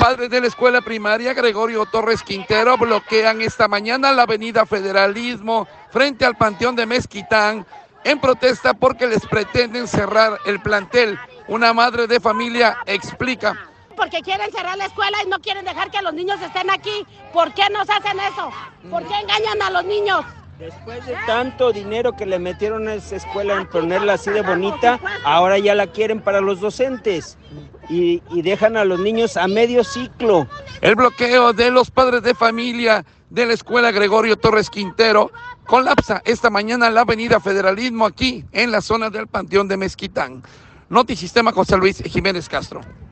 Padres de la escuela primaria Gregorio Torres Quintero bloquean esta mañana la avenida Federalismo frente al Panteón de Mezquitán en protesta porque les pretenden cerrar el plantel. Una madre de familia explica. Porque quieren cerrar la escuela y no quieren dejar que los niños estén aquí. ¿Por qué nos hacen eso? ¿Por qué engañan a los niños? Después de tanto dinero que le metieron a esa escuela en ponerla así de bonita, ahora ya la quieren para los docentes y dejan a los niños a medio ciclo. El bloqueo de los padres de familia de la escuela Gregorio Torres Quintero colapsa esta mañana la avenida Federalismo aquí en la zona del Panteón de Mezquitán. Notisistema José Luis Jiménez Castro.